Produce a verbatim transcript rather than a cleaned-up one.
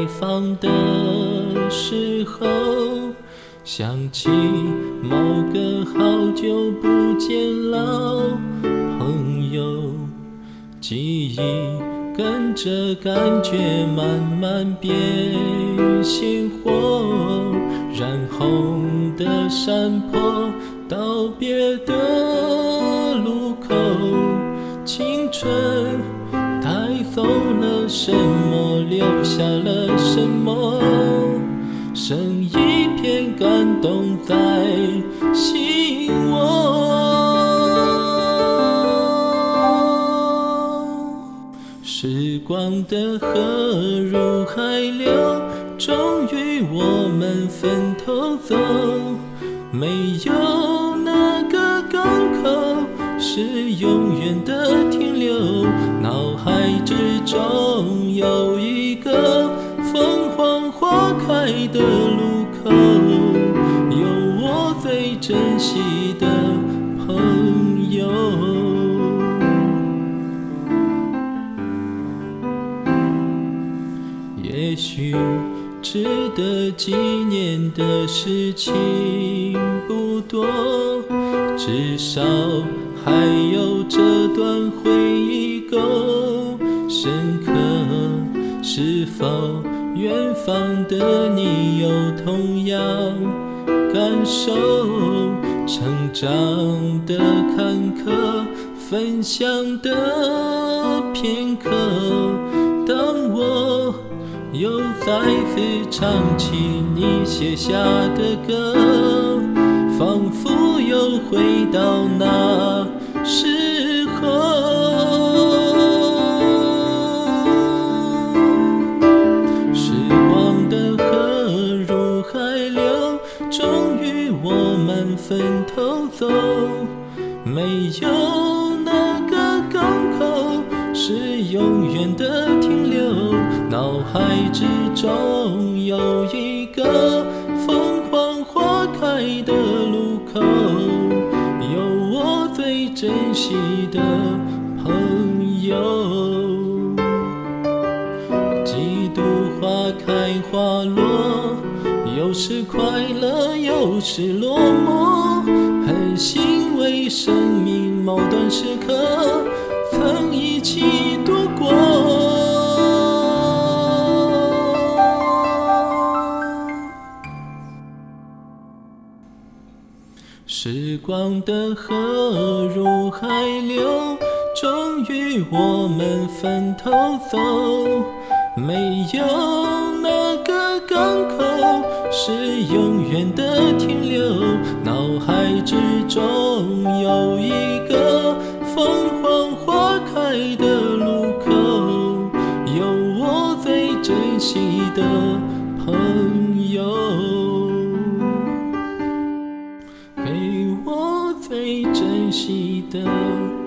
访的时候，想起某个好久不见老朋友，记忆跟着感觉慢慢变鲜活，染红的山坡，道别的路口，青春带走了什么，留下了什么，剩一片感动在心窝。时光的河入海流，终于我们分头走，没有那个港口是永远的停留，脑海之中有一个凤凰花开的路口，有我最珍惜的朋友。也许值得纪念的事情不多，至少还有这段回忆够深刻。是否远方的你有同样感受？成长的坎坷，分享的片刻，当我又再次唱起你写下的歌，仿佛又回到那时候。时光的河入海流，终于我们分头走，没有那个港口是永远的停留，脑海之中有一个凤凰花开的路口，有我最珍惜的朋友。几度花开花落，有时快乐有时落寞，很欣慰生命某段时刻曾一起度过。时光的河入海流，终于我们分头走，没有那个港口是永远的停留，脑海之中有一个凤凰花开的路口，有我最珍惜的朋友，给我最珍惜的